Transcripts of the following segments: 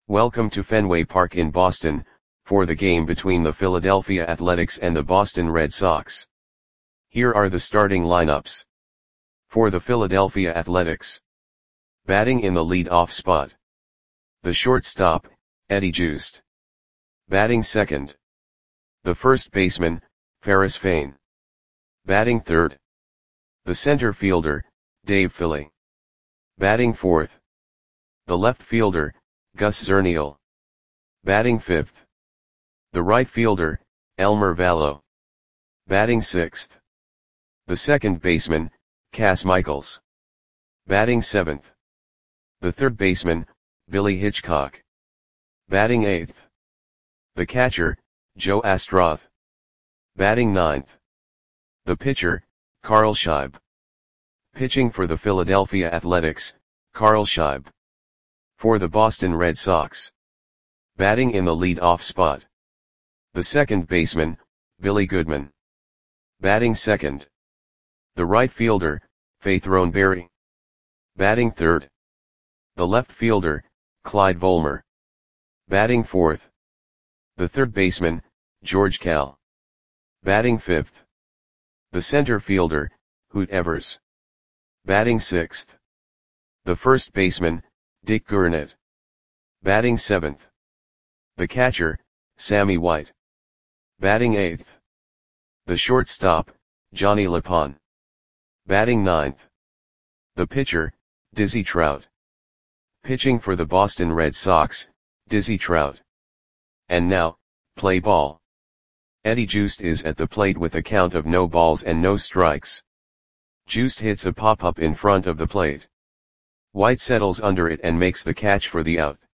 Welcome to Fenway Park in Boston, for the game between the Philadelphia Athletics and the Boston Red Sox. Here are the starting lineups. For the Philadelphia Athletics. Batting in the lead-off spot. The shortstop, Eddie Joost. Batting second. The first baseman, Ferris Fain. Batting third. The center fielder, Dave Philly. Batting fourth. The left fielder, Gus Zernial. Batting fifth. The right fielder, Elmer Valo. Batting sixth. The second baseman, Cas Michaels. Batting seventh. The third baseman, Billy Hitchcock. Batting eighth. The catcher, Joe Astroth. Batting ninth. The pitcher, Carl Scheib. Pitching for the Philadelphia Athletics, Carl Scheib. For the Boston Red Sox. Batting in the lead-off spot. The second baseman, Billy Goodman. Batting second. The right fielder, Faith Roneberry. Batting third. The left fielder, Clyde Volmer. Batting fourth. The third baseman, George Kell. Batting fifth. The center fielder, Hoot Evers. Batting sixth. The first baseman, Dick Gurnett. Batting seventh. The catcher, Sammy White. Batting eighth. The shortstop, Johnny LePon. Batting ninth. The pitcher, Dizzy Trout. Pitching for the Boston Red Sox, Dizzy Trout. And now, play ball. Eddie Joost is at the plate with a count of no balls and no strikes. Joost hits a pop-up in front of the plate. White settles under it and makes the catch for the out.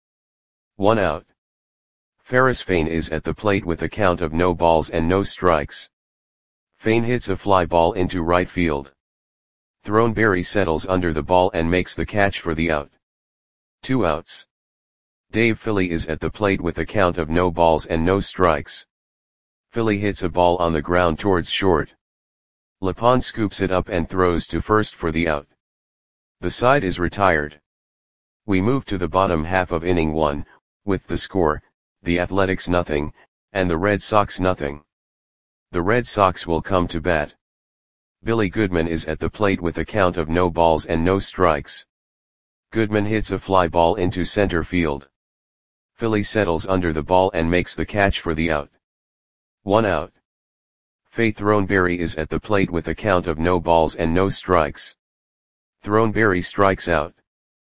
1 out. Ferris Fain is at the plate with a count of no balls and no strikes. Fain hits a fly ball into right field. Throneberry settles under the ball and makes the catch for the out. 2 outs. Dave Philly is at the plate with a count of no balls and no strikes. Philly hits a ball on the ground towards short. LePon scoops it up and throws to first for the out. The side is retired. We move to the bottom half of inning 1, with the score, the Athletics 0, and the Red Sox 0. The Red Sox will come to bat. Billy Goodman is at the plate with a count of no balls and no strikes. Goodman hits a fly ball into center field. Philly settles under the ball and makes the catch for the out. 1 out. Faith Roneberry is at the plate with a count of no balls and no strikes. Throneberry strikes out.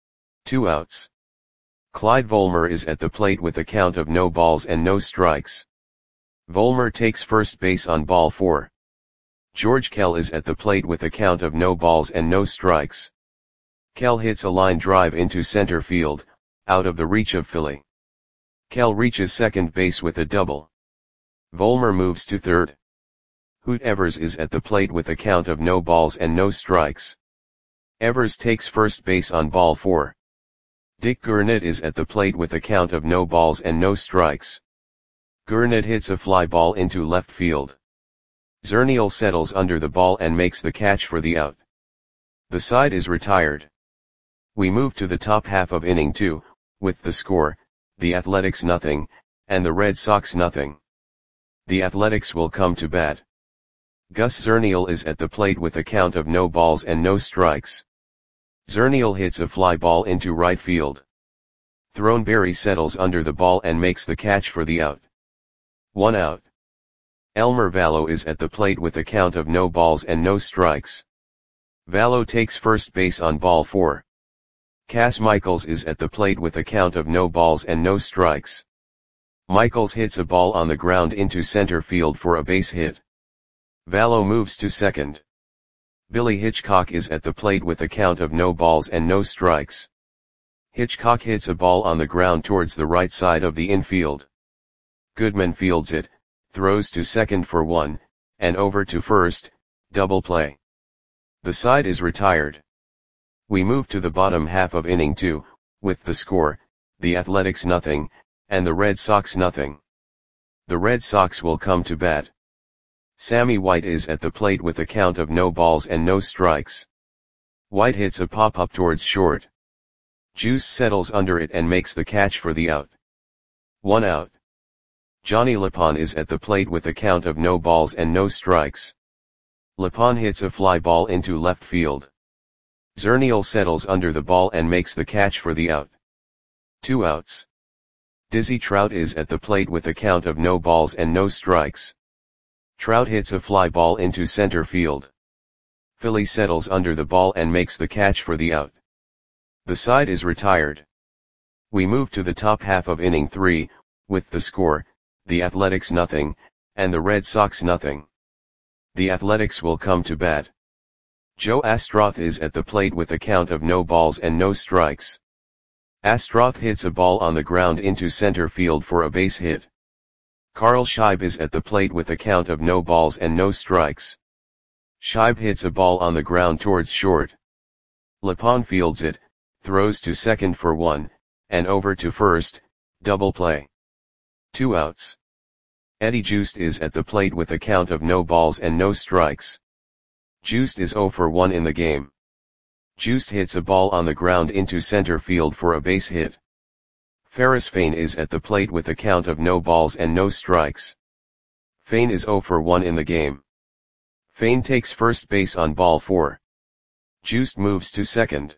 2 outs. Clyde Volmer is at the plate with a count of no balls and no strikes. Volmer takes first base on ball 4. George Kell is at the plate with a count of no balls and no strikes. Kell hits a line drive into center field, out of the reach of Philly. Kell reaches second base with a double. Volmer moves to third. Hoot Evers is at the plate with a count of no balls and no strikes. Evers takes first base on ball 4. Dick Gurnett is at the plate with a count of no balls and no strikes. Gurnett hits a fly ball into left field. Zernial settles under the ball and makes the catch for the out. The side is retired. We move to the top half of inning 2, with the score, the Athletics 0, and the Red Sox 0. The Athletics will come to bat. Gus Zernial is at the plate with a count of no balls and no strikes. Zernial hits a fly ball into right field. Throneberry settles under the ball and makes the catch for the out. 1 out. Elmer Valo is at the plate with a count of no balls and no strikes. Valo takes first base on ball 4. Cas Michaels is at the plate with a count of no balls and no strikes. Michaels hits a ball on the ground into center field for a base hit. Valo moves to second. Billy Hitchcock is at the plate with a count of no balls and no strikes. Hitchcock hits a ball on the ground towards the right side of the infield. Goodman fields it, throws to second for 1, and over to first, double play. The side is retired. We move to the bottom half of inning 2, with the score, the Athletics 0, and the Red Sox 0. The Red Sox will come to bat. Sammy White is at the plate with a count of no balls and no strikes. White hits a pop-up towards short. Joost settles under it and makes the catch for the out. 1 out. Johnny Lapon is at the plate with a count of no balls and no strikes. Lapon hits a fly ball into left field. Zernial settles under the ball and makes the catch for the out. 2 outs. Dizzy Trout is at the plate with a count of no balls and no strikes. Trout hits a fly ball into center field. Philly settles under the ball and makes the catch for the out. The side is retired. We move to the top half of inning 3, with the score, the Athletics nothing, and the Red Sox nothing. The Athletics will come to bat. Joe Astroth is at the plate with a count of no balls and no strikes. Astroth hits a ball on the ground into center field for a base hit. Carl Scheib is at the plate with a count of no balls and no strikes. Scheib hits a ball on the ground towards short. Lapon fields it, throws to second for 1, and over to first, double play. 2 outs. Eddie Joost is at the plate with a count of no balls and no strikes. Joost is 0 for 1 in the game. Joost hits a ball on the ground into center field for a base hit. Ferris Fain is at the plate with a count of no balls and no strikes. Fain is 0 for 1 in the game. Fain takes first base on ball 4. Joost moves to second.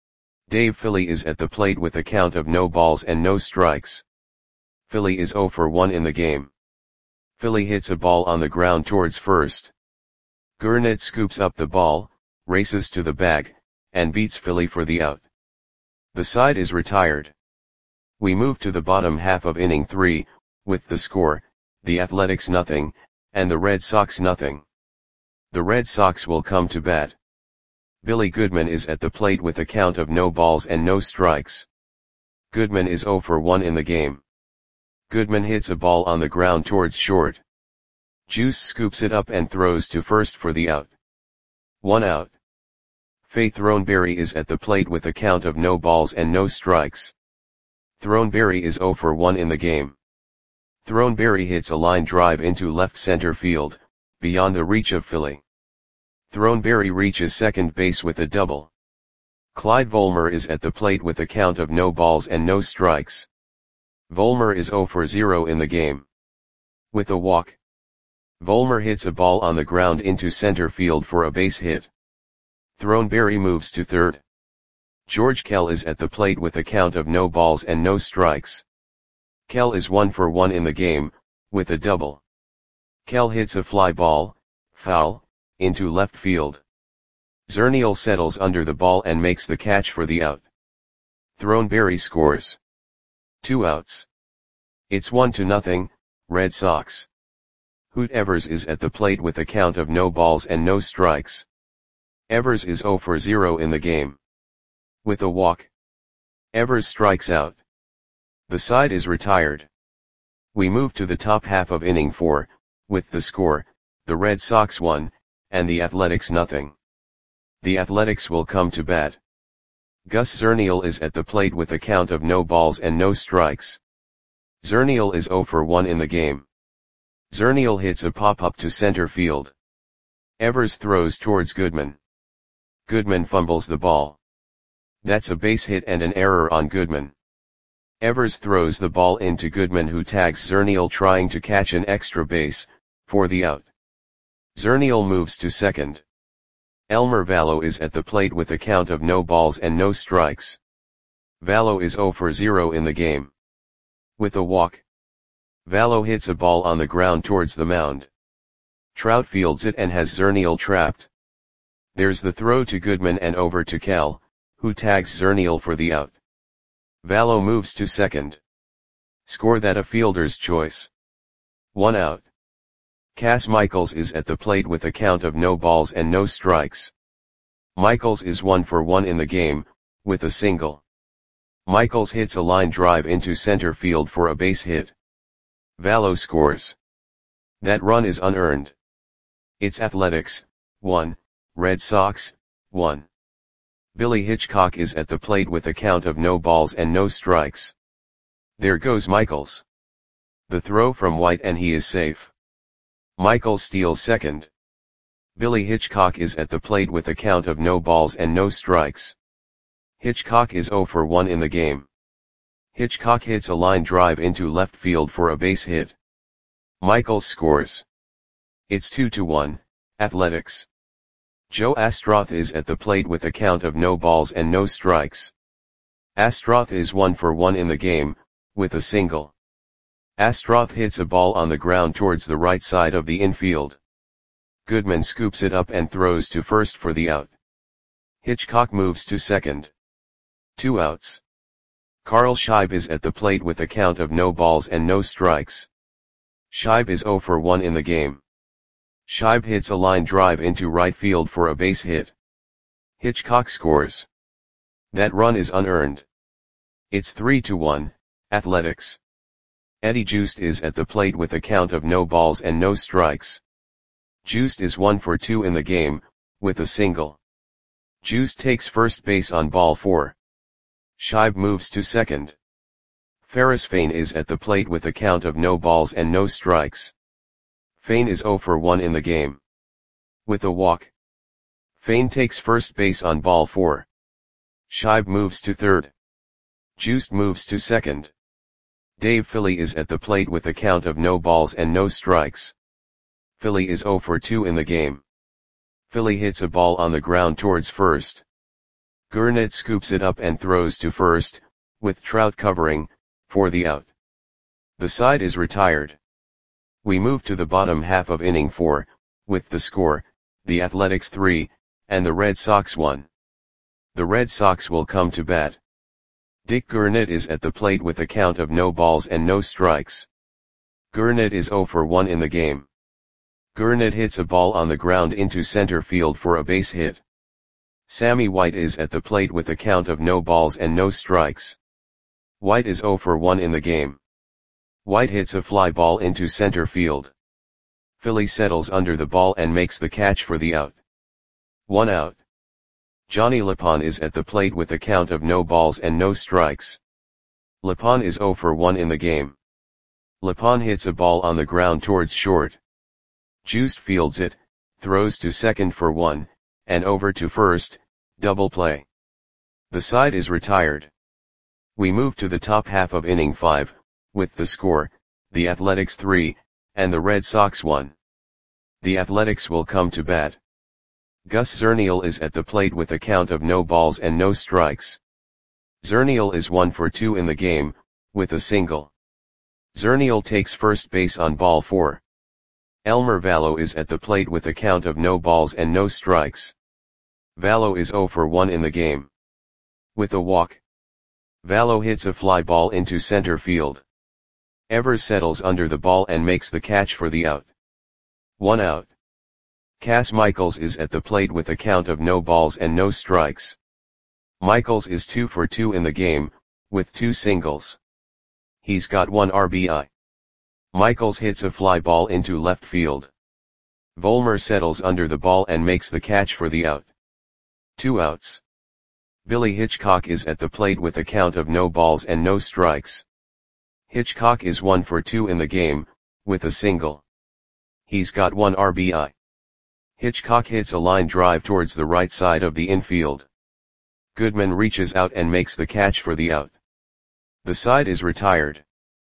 Dave Philly is at the plate with a count of no balls and no strikes. Philly is 0 for 1 in the game. Philly hits a ball on the ground towards first. Gurnett scoops up the ball, races to the bag, and beats Philly for the out. The side is retired. We move to the bottom half of inning 3, with the score, the Athletics nothing, and the Red Sox nothing. The Red Sox will come to bat. Billy Goodman is at the plate with a count of no balls and no strikes. Goodman is 0 for 1 in the game. Goodman hits a ball on the ground towards short. Juice scoops it up and throws to first for the out. 1 out. Faye Throneberry is at the plate with a count of no balls and no strikes. Throneberry is 0 for 1 in the game. Throneberry hits a line drive into left center field, beyond the reach of Philly. Throneberry reaches second base with a double. Clyde Volmer is at the plate with a count of no balls and no strikes. Volmer is 0 for 0 in the game. With a walk. Volmer hits a ball on the ground into center field for a base hit. Throneberry moves to third. George Kell is at the plate with a count of no balls and no strikes. Kell is 1 for 1 in the game, with a double. Kell hits a fly ball, foul, into left field. Zernial settles under the ball and makes the catch for the out. Throneberry scores. 2 outs. It's 1-0, Red Sox. Hoot Evers is at the plate with a count of no balls and no strikes. Evers is 0 for 0 in the game. With a walk. Evers strikes out. The side is retired. We move to the top half of inning 4, with the score, the Red Sox 1, and the Athletics nothing. The Athletics will come to bat. Gus Zernial is at the plate with a count of no balls and no strikes. Zernial is 0 for 1 in the game. Zernial hits a pop-up to center field. Evers throws towards Goodman. Goodman fumbles the ball. That's a base hit and an error on Goodman. Evers throws the ball into Goodman, who tags Zernial trying to catch an extra base, for the out. Zernial moves to second. Elmer Vallo is at the plate with a count of no balls and no strikes. Vallo is 0 for 0 in the game. With a walk. Vallo hits a ball on the ground towards the mound. Trout fields it and has Zernial trapped. There's the throw to Goodman and over to Kell, who tags Zernial for the out. Vallo moves to second. Score that a fielder's choice. 1 out. Cass Michaels is at the plate with a count of no balls and no strikes. Michaels is 1 for 1 in the game, with a single. Michaels hits a line drive into center field for a base hit. Vallo scores. That run is unearned. It's Athletics, 1, Red Sox, 1. Billy Hitchcock is at the plate with a count of no balls and no strikes. There goes Michaels. The throw from White and he is safe. Michaels steals second. Billy Hitchcock is at the plate with a count of no balls and no strikes. Hitchcock is 0 for 1 in the game. Hitchcock hits a line drive into left field for a base hit. Michaels scores. It's 2-1, Athletics. Joe Astroth is at the plate with a count of no balls and no strikes. Astroth is 1 for 1 in the game, with a single. Astroth hits a ball on the ground towards the right side of the infield. Goodman scoops it up and throws to first for the out. Hitchcock moves to second. 2 outs. Carl Scheib is at the plate with a count of no balls and no strikes. Scheib is 0 for 1 in the game. Scheib hits a line drive into right field for a base hit. Hitchcock scores. That run is unearned. It's 3-1, Athletics. Eddie Joost is at the plate with a count of no balls and no strikes. Joost is 1 for 2 in the game, with a single. Joost takes first base on ball 4. Scheib moves to second. Ferris Fain is at the plate with a count of no balls and no strikes. Fain is 0 for 1 in the game. With a walk. Fain takes first base on ball 4. Scheib moves to third. Joost moves to second. Dave Philly is at the plate with a count of no balls and no strikes. Philly is 0 for 2 in the game. Philly hits a ball on the ground towards first. Gurnett scoops it up and throws to first, with Trout covering, for the out. The side is retired. We move to the bottom half of inning 4, with the score, the Athletics 3, and the Red Sox 1. The Red Sox will come to bat. Dick Gurnett is at the plate with a count of no balls and no strikes. Gurnett is 0 for 1 in the game. Gurnett hits a ball on the ground into center field for a base hit. Sammy White is at the plate with a count of no balls and no strikes. White is 0 for 1 in the game. White hits a fly ball into center field. Philly settles under the ball and makes the catch for the out. 1 out. Johnny Lapon is at the plate with a count of no balls and no strikes. Lapon is 0 for 1 in the game. Lapon hits a ball on the ground towards short. Joost fields it, throws to second for 1, and over to first, double play. The side is retired. We move to the top half of inning 5, with the score, the Athletics 3, and the Red Sox 1. The Athletics will come to bat. Gus Zernial is at the plate with a count of no balls and no strikes. Zernial is 1 for 2 in the game, with a single. Zernial takes first base on ball 4. Elmer Vallo is at the plate with a count of no balls and no strikes. Vallo is 0 for 1 in the game. With a walk. Vallo hits a fly ball into center field. Evers settles under the ball and makes the catch for the out. 1 out. Cass Michaels is at the plate with a count of no balls and no strikes. Michaels is 2 for 2 in the game, with 2 singles. He's got 1 RBI. Michaels hits a fly ball into left field. Vollmer settles under the ball and makes the catch for the out. 2 outs. Billy Hitchcock is at the plate with a count of no balls and no strikes. Hitchcock is 1 for 2 in the game, with a single. He's got 1 RBI. Hitchcock hits a line drive towards the right side of the infield. Goodman reaches out and makes the catch for the out. The side is retired.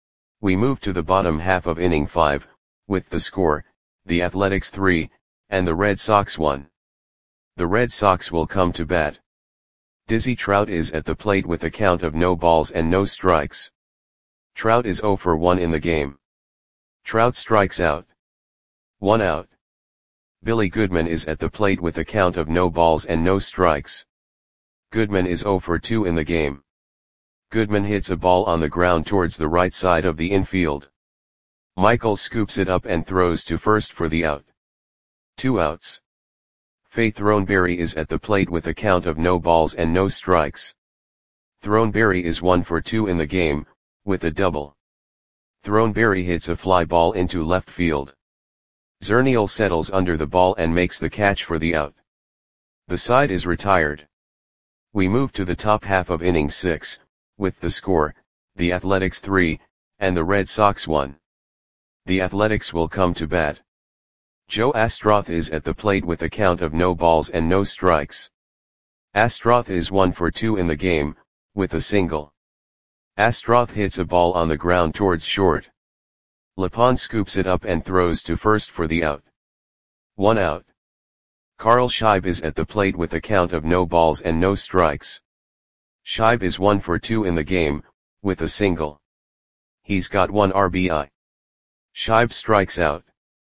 We move to the bottom half of inning 5, with the score, the Athletics 3, and the Red Sox 1. The Red Sox will come to bat. Dizzy Trout is at the plate with a count of no balls and no strikes. Trout is 0 for 1 in the game. Trout strikes out. 1 out. Billy Goodman is at the plate with a count of no balls and no strikes. Goodman is 0 for 2 in the game. Goodman hits a ball on the ground towards the right side of the infield. Michaels scoops it up and throws to first for the out. 2 outs. Faye Throneberry is at the plate with a count of no balls and no strikes. Throneberry is 1 for 2 in the game, with a double. Throneberry hits a fly ball into left field. Zernial settles under the ball and makes the catch for the out. The side is retired. We move to the top half of inning 6, with the score, the Athletics 3, and the Red Sox 1. The Athletics will come to bat. Joe Astroth is at the plate with a count of no balls and no strikes. Astroth is 1 for 2 in the game, with a single. Astroth hits a ball on the ground towards short. Lepon scoops it up and throws to first for the out. 1 out. Carl Scheib is at the plate with a count of no balls and no strikes. Scheib is 1 for 2 in the game, with a single. He's got 1 RBI. Scheib strikes out.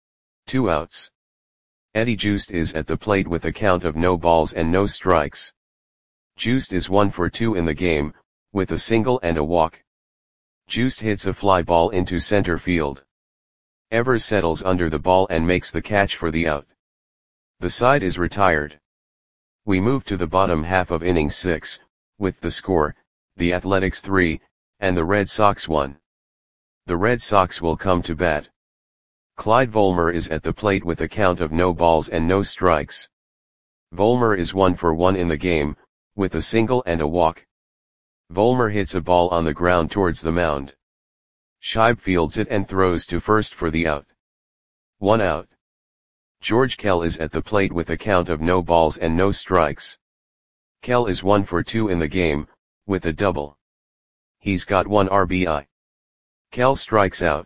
2 outs. Eddie Joost is at the plate with a count of no balls and no strikes. Joost is 1 for 2 in the game, with a single and a walk. Joost hits a fly ball into center field. Evers settles under the ball and makes the catch for the out. The side is retired. We move to the bottom half of inning 6, with the score, the Athletics 3, and the Red Sox 1. The Red Sox will come to bat. Clyde Volmer is at the plate with a count of no balls and no strikes. Volmer is 1 for 1 in the game, with a single and a walk. Volmer hits a ball on the ground towards the mound. Scheib fields it and throws to first for the out. 1 out. George Kell is at the plate with a count of no balls and no strikes. Kell is 1 for 2 in the game, with a double. He's got 1 RBI. Kell strikes out.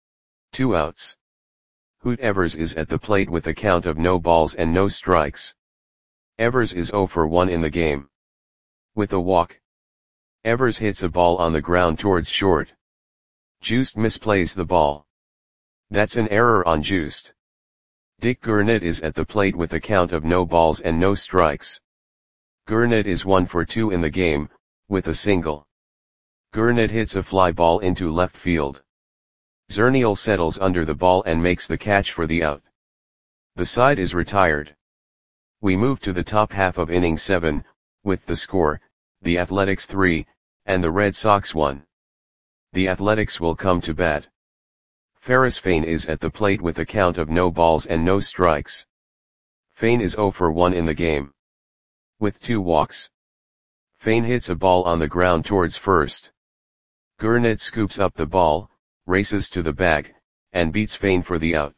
2 outs. Hoot Evers is at the plate with a count of no balls and no strikes. Evers is 0 for 1 in the game. With a walk. Evers hits a ball on the ground towards short. Joost misplays the ball. That's an error on Joost. Dick Gurnett is at the plate with a count of no balls and no strikes. Gurnett is 1 for 2 in the game, with a single. Gurnett hits a fly ball into left field. Zernial settles under the ball and makes the catch for the out. The side is retired. We move to the top half of inning 7, with the score, the Athletics 3, and the Red Sox 1. The Athletics will come to bat. Ferris Fain is at the plate with a count of no balls and no strikes. Fain is 0 for 1 in the game. With 2 walks. Fain hits a ball on the ground towards first. Gurnett scoops up the ball, races to the bag, and beats Fain for the out.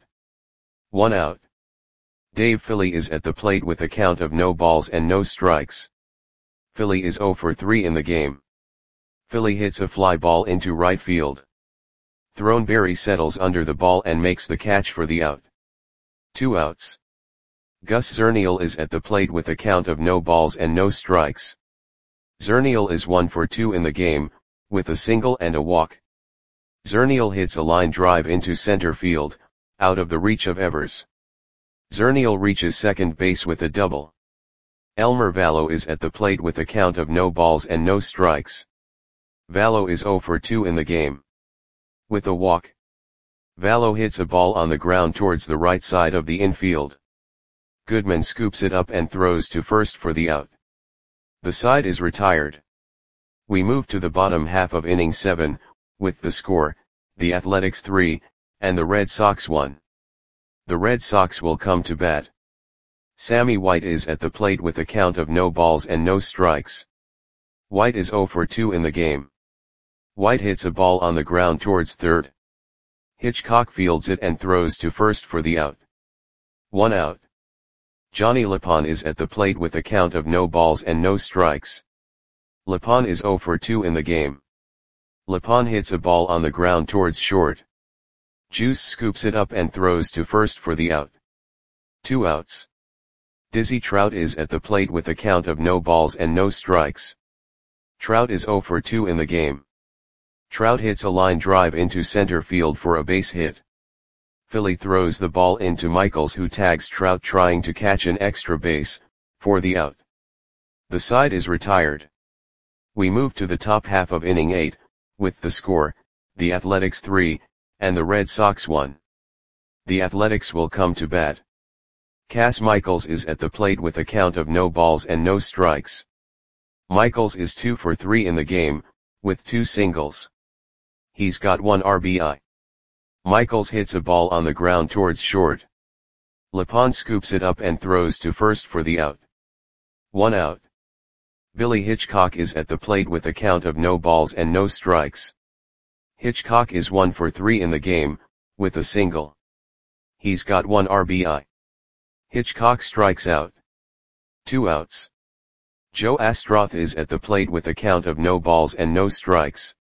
1 out. Dave Philly is at the plate with a count of no balls and no strikes. Philly is 0 for 3 in the game. Philly hits a fly ball into right field. Throneberry settles under the ball and makes the catch for the out. 2 outs. Gus Zernial is at the plate with a count of no balls and no strikes. Zernial is 1 for 2 in the game, with a single and a walk. Zernial hits a line drive into center field, out of the reach of Evers. Zernial reaches second base with a double. Elmer Vallow is at the plate with a count of no balls and no strikes. Vallow is 0 for 2 in the game. With a walk. Vallow hits a ball on the ground towards the right side of the infield. Goodman scoops it up and throws to first for the out. The side is retired. We move to the bottom half of inning 7, with the score, the Athletics 3, and the Red Sox 1. The Red Sox will come to bat. Sammy White is at the plate with a count of no balls and no strikes. White is 0 for 2 in the game. White hits a ball on the ground towards third. Hitchcock fields it and throws to first for the out. 1 out. Johnny Lepon is at the plate with a count of no balls and no strikes. Lepon is 0 for 2 in the game. Lepon hits a ball on the ground towards short. Juice scoops it up and throws to first for the out. 2 outs. Dizzy Trout is at the plate with a count of no balls and no strikes. Trout is 0 for 2 in the game. Trout hits a line drive into center field for a base hit. Philly throws the ball into Michaels, who tags Trout trying to catch an extra base, for the out. The side is retired. We move to the top half of inning 8, with the score, the Athletics 3, and the Red Sox 1. The Athletics will come to bat. Cass Michaels is at the plate with a count of no balls and no strikes. Michaels is 2 for 3 in the game, with 2 singles. He's got 1 RBI. Michaels hits a ball on the ground towards short. Lepon scoops it up and throws to first for the out. 1 out. Billy Hitchcock is at the plate with a count of no balls and no strikes. Hitchcock is 1 for 3 in the game, with a single. He's got 1 RBI. Hitchcock strikes out. 2 outs. Joe Astroth is at the plate with a count of no balls and no strikes.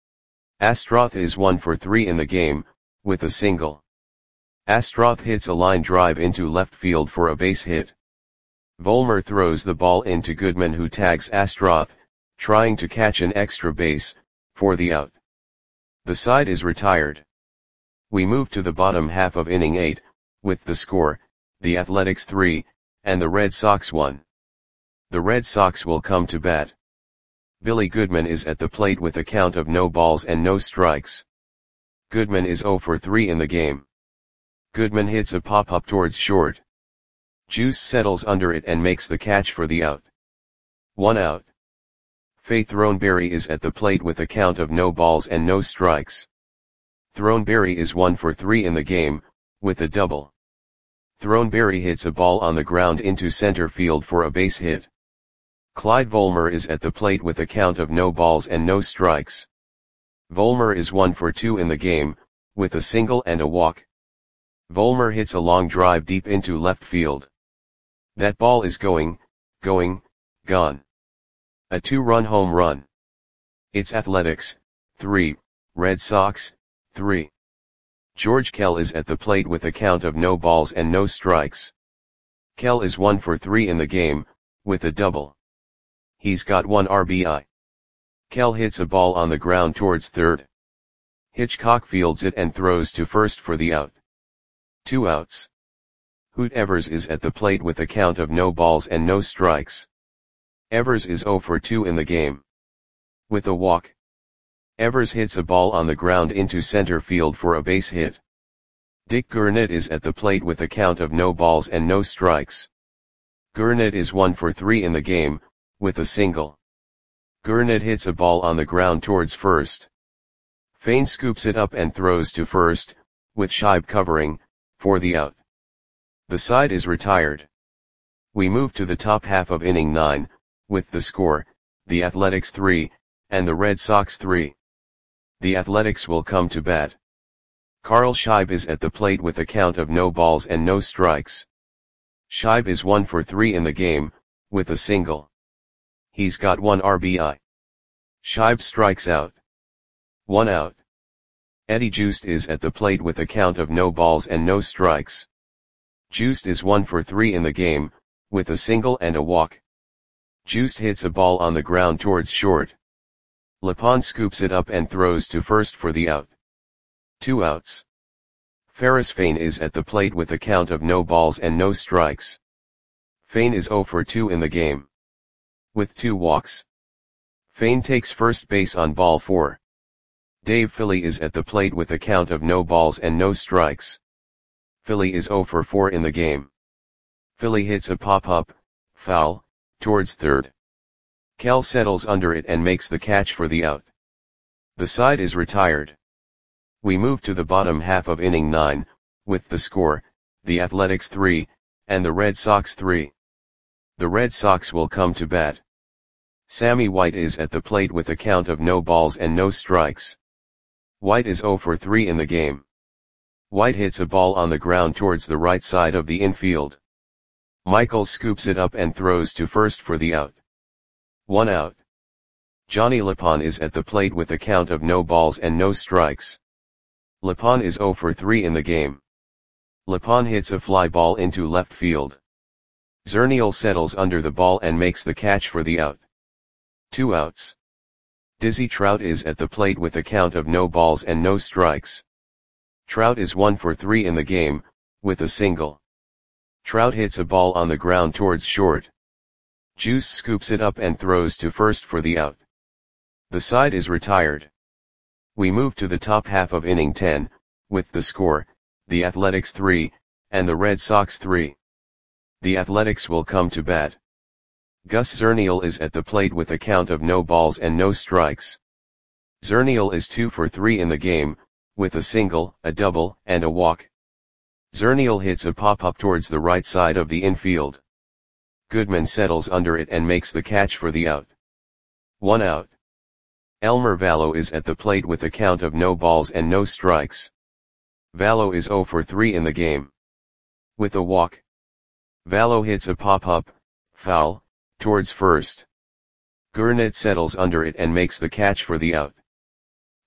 Astroth is 1 for 3 in the game, with a single. Astroth hits a line drive into left field for a base hit. Volmer throws the ball into Goodman, who tags Astroth, trying to catch an extra base, for the out. The side is retired. We move to the bottom half of inning 8, with the score, the Athletics 3, and the Red Sox 1. The Red Sox will come to bat. Billy Goodman is at the plate with a count of no balls and no strikes. Goodman is 0 for 3 in the game. Goodman hits a pop-up towards short. Juice settles under it and makes the catch for the out. 1 out. Faith Throneberry is at the plate with a count of no balls and no strikes. Throneberry is 1 for 3 in the game, with a double. Throneberry hits a ball on the ground into center field for a base hit. Clyde Volmer is at the plate with a count of no balls and no strikes. Volmer is 1 for 2 in the game, with a single and a walk. Volmer hits a long drive deep into left field. That ball is gone. A 2-run home run. It's Athletics, 3, Red Sox, 3. George Kell is at the plate with a count of no balls and no strikes. Kell is 1 for 3 in the game, with a double. He's got 1 RBI. Kell hits a ball on the ground towards third. Hitchcock fields it and throws to first for the out. 2 outs. Hoot Evers is at the plate with a count of no balls and no strikes. Evers is 0 for 2 in the game. With a walk. Evers hits a ball on the ground into center field for a base hit. Dick Gurnett is at the plate with a count of no balls and no strikes. Gurnett is 1 for 3 in the game, with a single. Gurnett hits a ball on the ground towards first. Fain scoops it up and throws to first, with Scheib covering, for the out. The side is retired. We move to the top half of inning 9, with the score, the Athletics 3, and the Red Sox 3. The Athletics will come to bat. Carl Scheib is at the plate with a count of no balls and no strikes. Scheib is 1 for 3 in the game, with a single. He's got 1 RBI. Scheib strikes out. 1 out. Eddie Joost is at the plate with a count of no balls and no strikes. Joost is 1 for 3 in the game, with a single and a walk. Joost hits a ball on the ground towards short. Lepon scoops it up and throws to first for the out. 2 outs. Ferris Fain is at the plate with a count of no balls and no strikes. Fain is 0 for 2 in the game. With 2 walks. Fain takes first base on ball 4. Dave Philly is at the plate with a count of no balls and no strikes. Philly is 0 for 4 in the game. Philly hits a pop-up, foul, towards third. Kell settles under it and makes the catch for the out. The side is retired. We move to the bottom half of inning 9, with the score, the Athletics 3, and the Red Sox 3. The Red Sox will come to bat. Sammy White is at the plate with a count of no balls and no strikes. White is 0 for 3 in the game. White hits a ball on the ground towards the right side of the infield. Michaels scoops it up and throws to first for the out. 1 out. Johnny Lepon is at the plate with a count of no balls and no strikes. Lepon is 0 for 3 in the game. Lepon hits a fly ball into left field. Zernial settles under the ball and makes the catch for the out. 2 outs. Dizzy Trout is at the plate with a count of no balls and no strikes. Trout is 1 for 3 in the game, with a single. Trout hits a ball on the ground towards short. Juice scoops it up and throws to first for the out. The side is retired. We move to the top half of inning 10, with the score, the Athletics 3, and the Red Sox 3. The Athletics will come to bat. Gus Zernial is at the plate with a count of no balls and no strikes. Zernial is 2 for 3 in the game, with a single, a double, and a walk. Zernial hits a pop-up towards the right side of the infield. Goodman settles under it and makes the catch for the out. 1 out. Elmer Vallo is at the plate with a count of no balls and no strikes. Vallo is 0 for 3 in the game. With a walk. Vallo hits a pop-up, foul, towards first. Gurnett settles under it and makes the catch for the out.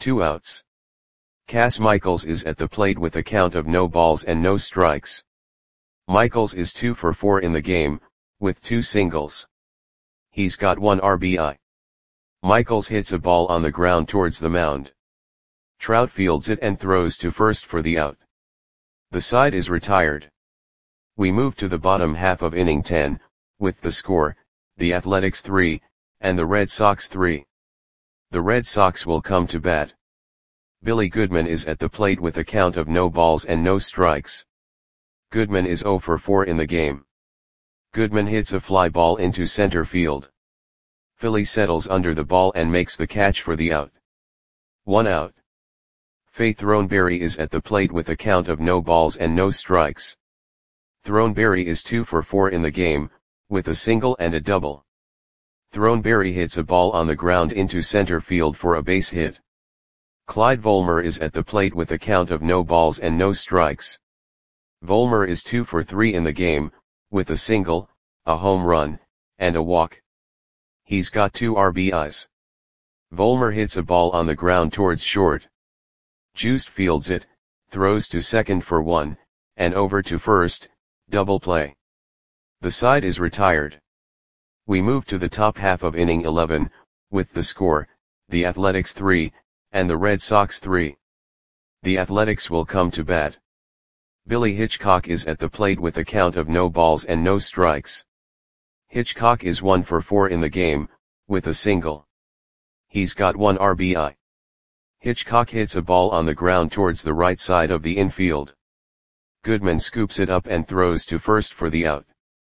2 outs. Cass Michaels is at the plate with a count of no balls and no strikes. Michaels is 2 for 4 in the game, with 2 singles. He's got 1 RBI. Michaels hits a ball on the ground towards the mound. Trout fields it and throws to first for the out. The side is retired. We move to the bottom half of inning 10, with the score, the Athletics 3, and the Red Sox 3. The Red Sox will come to bat. Billy Goodman is at the plate with a count of no balls and no strikes. Goodman is 0 for 4 in the game. Goodman hits a fly ball into center field. Philly settles under the ball and makes the catch for the out. 1 out. Faye Throneberry is at the plate with a count of no balls and no strikes. Throneberry is 2 for 4 in the game, with a single and a double. Throneberry hits a ball on the ground into center field for a base hit. Clyde Volmer is at the plate with a count of no balls and no strikes. Volmer is 2 for 3 in the game, with a single, a home run, and a walk. He's got 2 RBIs. Volmer hits a ball on the ground towards short. Juiced fields it, throws to second for 1, and over to first, double play. The side is retired. We move to the top half of inning 11, with the score, the Athletics 3, and the Red Sox 3. The Athletics will come to bat. Billy Hitchcock is at the plate with a count of no balls and no strikes. Hitchcock is 1 for 4 in the game, with a single. He's got 1 RBI. Hitchcock hits a ball on the ground towards the right side of the infield. Goodman scoops it up and throws to first for the out.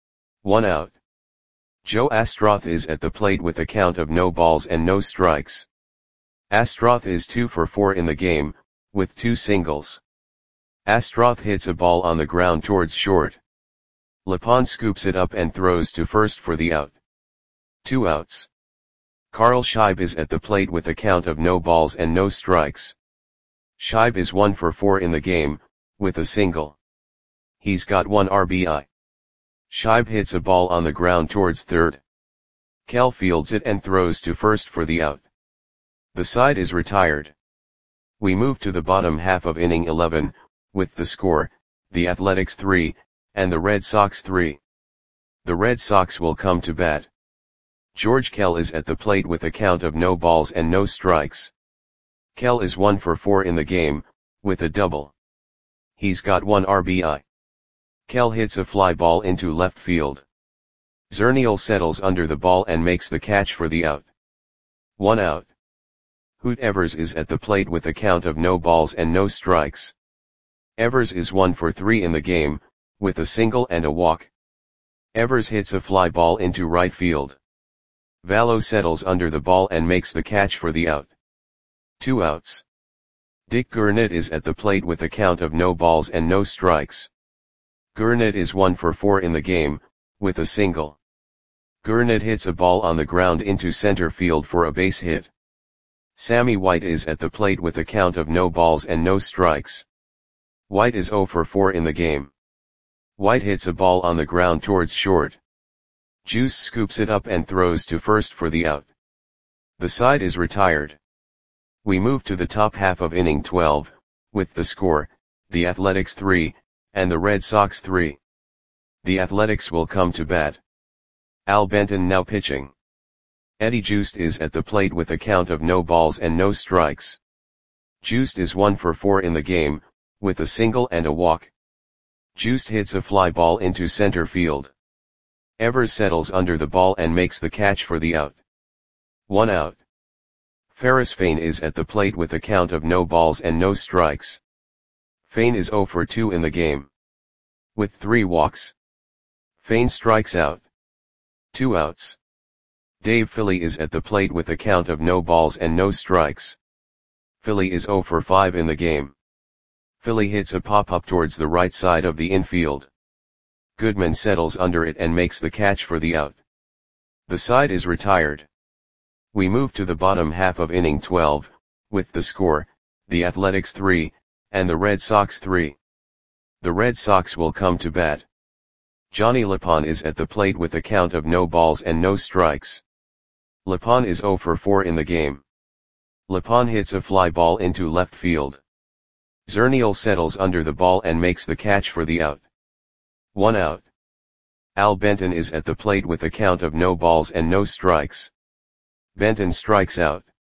1 out. Joe Astroth is at the plate with a count of no balls and no strikes. Astroth is 2 for 4 in the game, with 2 singles. Astroth hits a ball on the ground towards short. Lepon scoops it up and throws to first for the out. 2 outs. Carl Scheib is at the plate with a count of no balls and no strikes. Scheib is 1 for 4 in the game, with a single. He's got 1 RBI. Scheib hits a ball on the ground towards third. Kell fields it and throws to first for the out. The side is retired. We move to the bottom half of inning 11, with the score, the Athletics 3, and the Red Sox 3. The Red Sox will come to bat. George Kell is at the plate with a count of no balls and no strikes. Kell is 1 for 4 in the game, with a double. He's got 1 RBI. Kell hits a fly ball into left field. Zernial settles under the ball and makes the catch for the out. 1 out. Hoot Evers is at the plate with a count of no balls and no strikes. Evers is 1 for 3 in the game, with a single and a walk. Evers hits a fly ball into right field. Vallo settles under the ball and makes the catch for the out. 2 outs. Dick Gurnett is at the plate with a count of no balls and no strikes. Gurnett is 1 for 4 in the game, with a single. Gurnett hits a ball on the ground into center field for a base hit. Sammy White is at the plate with a count of no balls and no strikes. White is 0 for 4 in the game. White hits a ball on the ground towards short. Juice scoops it up and throws to first for the out. The side is retired. We move to the top half of inning 12, with the score, the Athletics 3, and the Red Sox 3. The Athletics will come to bat. Al Benton now pitching. Eddie Juiced is at the plate with a count of no balls and no strikes. Juiced is 1 for 4 in the game, with a single and a walk. Juiced hits a fly ball into center field. Evers settles under the ball and makes the catch for the out. 1 out. Ferris Fain is at the plate with a count of no balls and no strikes. Fain is 0 for 2 in the game. With 3 walks. Fain strikes out. 2 outs. Dave Philly is at the plate with a count of no balls and no strikes. Philly is 0 for 5 in the game. Philly hits a pop-up towards the right side of the infield. Goodman settles under it and makes the catch for the out. The side is retired. We move to the bottom half of inning 12, with the score, the Athletics 3, and the Red Sox 3. The Red Sox will come to bat. Johnny Lepon is at the plate with a count of no balls and no strikes. Lepon is 0 for 4 in the game. Lepon hits a fly ball into left field. Zernial settles under the ball and makes the catch for the out. 1 out. Al Benton is at the plate with a count of no balls and no strikes. Benton strikes out.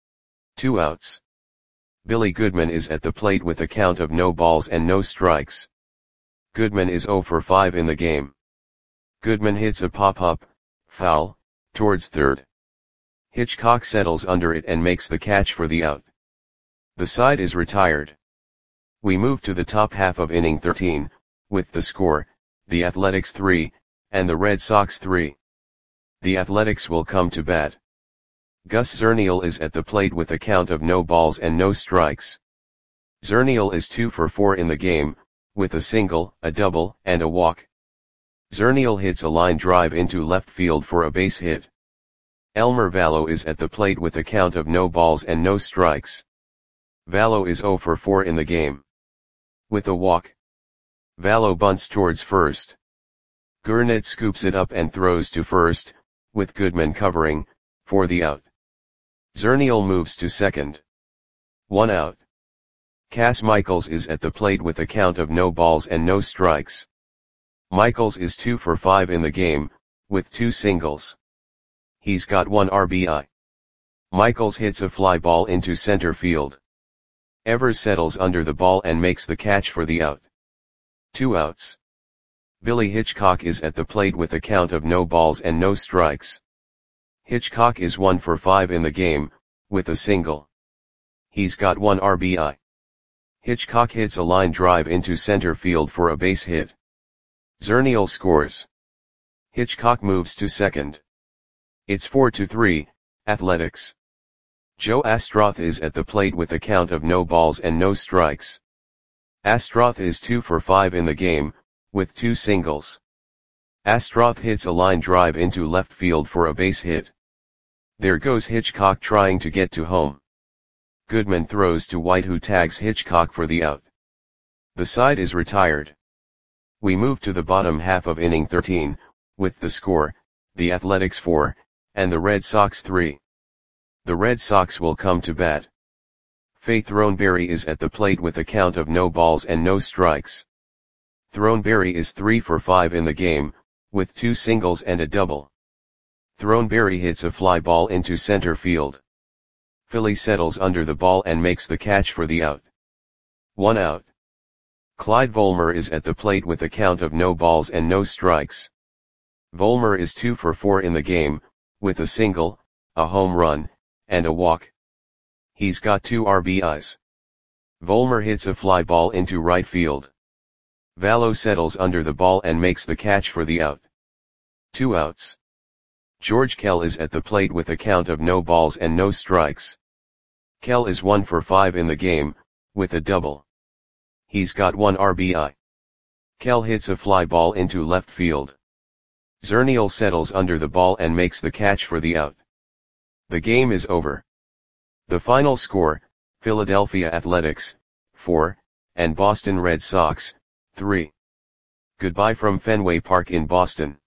2 outs. Billy Goodman is at the plate with a count of no balls and no strikes. Goodman is 0 for 5 in the game. Goodman hits a pop-up, foul, towards third. Hitchcock settles under it and makes the catch for the out. The side is retired. We move to the top half of inning 13, with the score, the Athletics 3, and the Red Sox 3. The Athletics will come to bat. Gus Zernial is at the plate with a count of no balls and no strikes. Zernial is 2 for 4 in the game, with a single, a double, and a walk. Zernial hits a line drive into left field for a base hit. Elmer Vallo is at the plate with a count of no balls and no strikes. Vallo is 0 for 4 in the game. With a walk. Vallo bunts towards first. Gurnett scoops it up and throws to first, with Goodman covering, for the out. Zernial moves to second. 1 out. Cass Michaels is at the plate with a count of no balls and no strikes. Michaels is 2 for 5 in the game, with 2 singles. He's got 1 RBI. Michaels hits a fly ball into center field. Evers settles under the ball and makes the catch for the out. 2 outs. Billy Hitchcock is at the plate with a count of no balls and no strikes. Hitchcock is 1 for 5 in the game, with a single. He's got 1 RBI. Hitchcock hits a line drive into center field for a base hit. Zernial scores. Hitchcock moves to second. It's 4-3, Athletics. Joe Astroth is at the plate with a count of no balls and no strikes. Astroth is 2 for 5 in the game, with 2 singles. Astroth hits a line drive into left field for a base hit. There goes Hitchcock trying to get to home. Goodman throws to White, who tags Hitchcock for the out. The side is retired. We move to the bottom half of inning 13, with the score, the Athletics 4, and the Red Sox 3. The Red Sox will come to bat. Faye Throneberry is at the plate with a count of no balls and no strikes. Throneberry is 3 for 5 in the game, with 2 singles and a double. Throneberry hits a fly ball into center field. Philly settles under the ball and makes the catch for the out. 1 out. Clyde Volmer is at the plate with a count of no balls and no strikes. Volmer is 2 for 4 in the game, with a single, a home run, and a walk. He's got 2 RBIs. Volmer hits a fly ball into right field. Vallo settles under the ball and makes the catch for the out. 2 outs. George Kell is at the plate with a count of no balls and no strikes. Kell is 1 for 5 in the game, with a double. He's got 1 RBI. Kell hits a fly ball into left field. Zernial settles under the ball and makes the catch for the out. The game is over. The final score, Philadelphia Athletics, 4, and Boston Red Sox, 3. Goodbye from Fenway Park in Boston.